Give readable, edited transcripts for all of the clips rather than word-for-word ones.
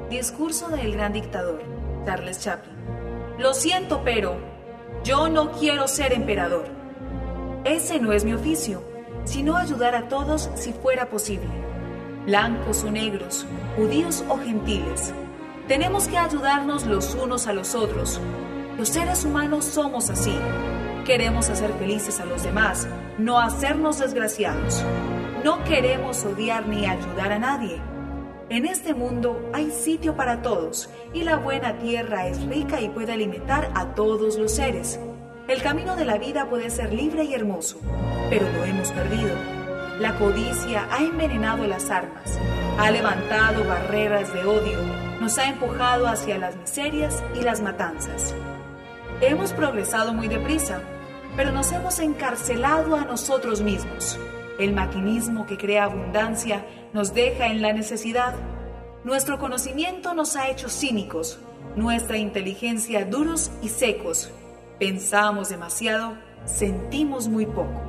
Discurso del gran dictador, Charles Chaplin. Lo siento, pero yo no quiero ser emperador. Ese no es mi oficio, sino ayudar a todos si fuera posible. Blancos o negros, judíos o gentiles. Tenemos que ayudarnos los unos a los otros. Los seres humanos somos así. Queremos hacer felices a los demás, no hacernos desgraciados. No queremos odiar ni ayudar a nadie. En este mundo hay sitio para todos y la buena tierra es rica y puede alimentar a todos los seres. El camino de la vida puede ser libre y hermoso, pero lo hemos perdido. La codicia ha envenenado las armas, ha levantado barreras de odio, nos ha empujado hacia las miserias y las matanzas. Hemos progresado muy deprisa, pero nos hemos encarcelado a nosotros mismos. El maquinismo que crea abundancia nos deja en la necesidad. Nuestro conocimiento nos ha hecho cínicos, nuestra inteligencia duros y secos. Pensamos demasiado, sentimos muy poco.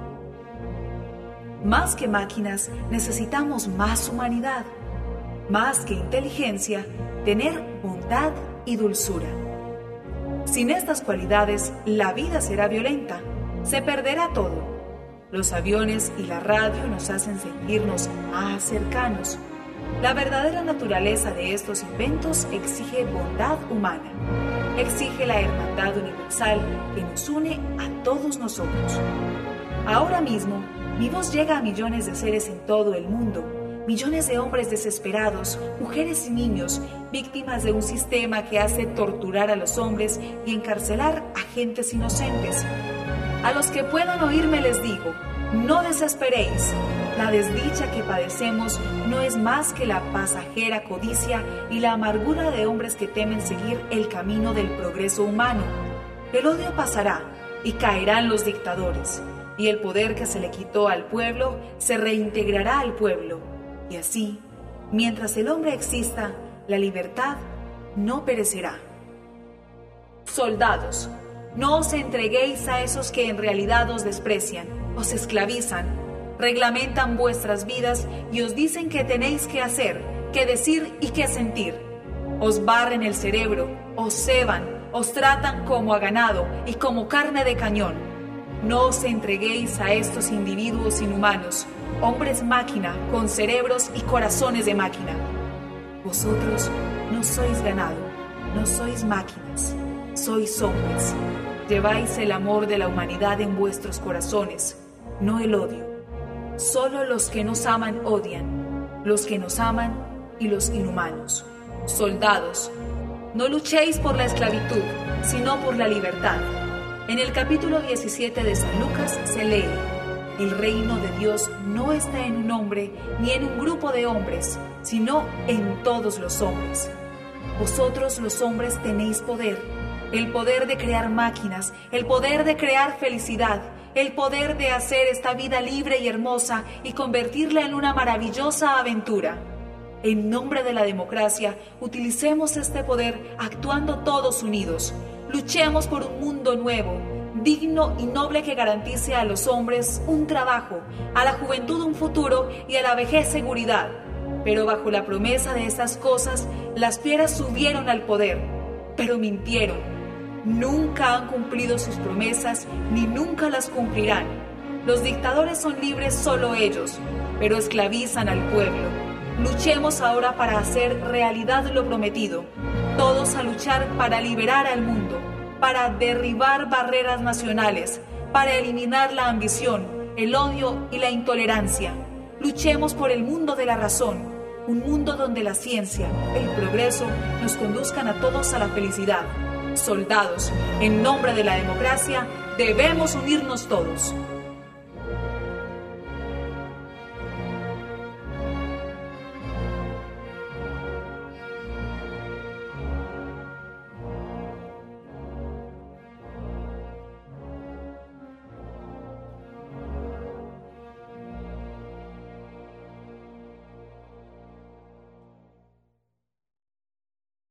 Más que máquinas, necesitamos más humanidad. Más que inteligencia, tener bondad y dulzura. Sin estas cualidades, la vida será violenta, se perderá todo. Los aviones y la radio nos hacen sentirnos más cercanos. La verdadera naturaleza de estos inventos exige bondad humana. Exige la hermandad universal que nos une a todos nosotros. Ahora mismo, mi voz llega a millones de seres en todo el mundo. Millones de hombres desesperados, mujeres y niños, víctimas de un sistema que hace torturar a los hombres y encarcelar a gentes inocentes. A los que puedan oírme les digo, no desesperéis. La desdicha que padecemos no es más que la pasajera codicia y la amargura de hombres que temen seguir el camino del progreso humano. El odio pasará y caerán los dictadores, y el poder que se le quitó al pueblo se reintegrará al pueblo. Y así, mientras el hombre exista, la libertad no perecerá. Soldados, no os entreguéis a esos que en realidad os desprecian, os esclavizan, reglamentan vuestras vidas y os dicen qué tenéis que hacer, qué decir y qué sentir. Os barren el cerebro, os ceban, os tratan como a ganado y como carne de cañón. No os entreguéis a estos individuos inhumanos, hombres máquina con cerebros y corazones de máquina. Vosotros no sois ganado, no sois máquinas, sois hombres. Lleváis el amor de la humanidad en vuestros corazones, no el odio. Solo los que nos aman odian, los que nos aman y los inhumanos. Soldados, no luchéis por la esclavitud, sino por la libertad. En el capítulo 17 de San Lucas se lee: el reino de Dios no está en un hombre ni en un grupo de hombres, sino en todos los hombres. Vosotros los hombres tenéis poder. El poder de crear máquinas, el poder de crear felicidad, el poder de hacer esta vida libre y hermosa y convertirla en una maravillosa aventura. En nombre de la democracia, utilicemos este poder actuando todos unidos. Luchemos por un mundo nuevo, digno y noble que garantice a los hombres un trabajo, a la juventud un futuro y a la vejez seguridad. Pero bajo la promesa de estas cosas, las fieras subieron al poder, pero mintieron. Nunca han cumplido sus promesas ni nunca las cumplirán. Los dictadores son libres solo ellos, pero esclavizan al pueblo. Luchemos ahora para hacer realidad lo prometido. Todos a luchar para liberar al mundo, para derribar barreras nacionales, para eliminar la ambición, el odio y la intolerancia. Luchemos por el mundo de la razón, un mundo donde la ciencia, el progreso nos conduzcan a todos a la felicidad. Soldados, en nombre de la democracia, debemos unirnos todos.